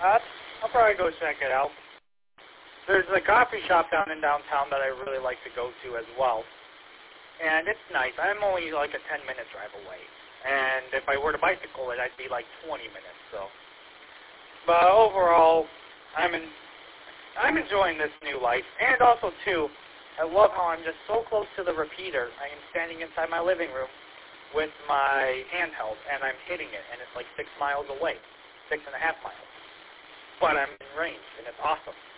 I'll probably go check it out. There's a coffee shop down in downtown that I really like to go to as well. And it's nice. I'm only like a 10-minute drive away. And if I were to bicycle it, I'd be like 20 minutes. So, but overall, I'm enjoying this new life. And also, too, I love how I'm just so close to the repeater. I am standing inside my living room with my handheld, and I'm hitting it, and it's like 6 miles away, 6.5 miles. But I'm in range, and it's awesome.